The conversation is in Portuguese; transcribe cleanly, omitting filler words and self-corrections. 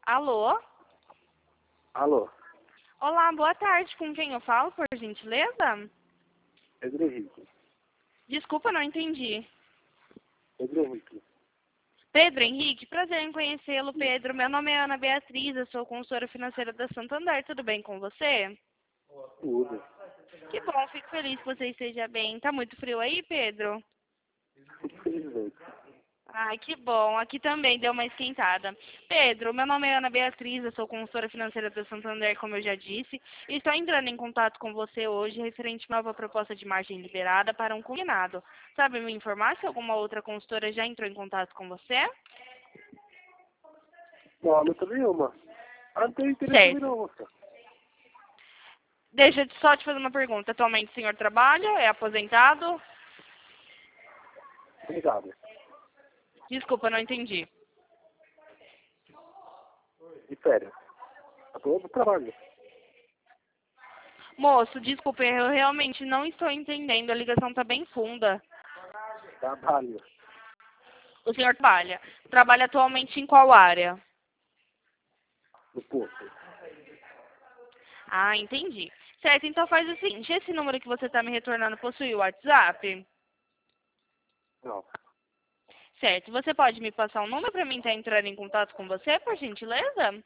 Alô? Alô, Olá, boa tarde. Com quem eu falo, por gentileza? Pedro Henrique. Desculpa, não entendi. Pedro Henrique. Pedro Henrique, prazer em conhecê-lo, Pedro. Meu nome é Ana Beatriz, eu sou consultora financeira da Santander. Tudo bem com você? Tudo. Que bom, fico feliz que você esteja bem. Tá muito frio aí, Pedro? Infelizmente. Ai, que bom. Aqui também deu uma esquentada. Pedro, meu nome é Ana Beatriz, eu sou consultora financeira da Santander, como eu já disse, e estou entrando em contato com você hoje referente a uma nova proposta de margem liberada para um combinado. Sabe me informar se alguma outra consultora já entrou em contato com você? Não, não tem nenhuma. Não tem interesse também Certo. não, moça. Deixa eu só te fazer uma pergunta. Atualmente o senhor trabalha? É aposentado? Obrigado. Desculpa, não entendi. De férias. Eu tô no trabalho. Moço, desculpa, eu realmente não estou entendendo. A ligação está bem funda. Trabalho. O senhor trabalha. Trabalha atualmente em qual área? No posto. Ah, entendi. Certo, então faz o seguinte, esse número que você está me retornando possui o WhatsApp? Não. Certo, você pode me passar um número para mim estar entrando em contato com você, por gentileza?